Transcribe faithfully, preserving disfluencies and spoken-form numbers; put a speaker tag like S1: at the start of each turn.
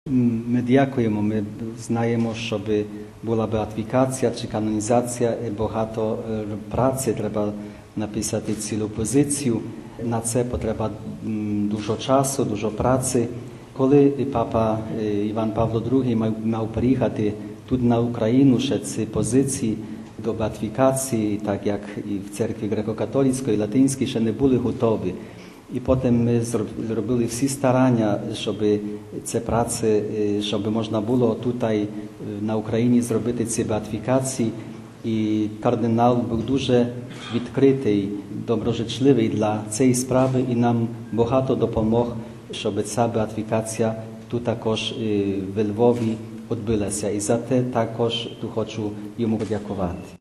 S1: Ми дякуємо, ми знаємо, щоб була беатифікація чи канонізація, багато праці, треба написати цілу позицію. На це потреба дуже часу, дуже праці. Коли папа Іван Павло другий мав приїхати тут на Україну, ще ці позиції до беатифікації, так як і в церкві греко-католицької, латинській, ще не були готові. І потім ми зробили всі старання, щоб ці праці, щоб можна було тут на Україні зробити ці беатифікації. І кардинал був дуже відкритий, доброжичливий для цієї справи і нам багато допомог, щоб ця беатифікація тут також в Львові відбулася. І за те також хочу йому подякувати.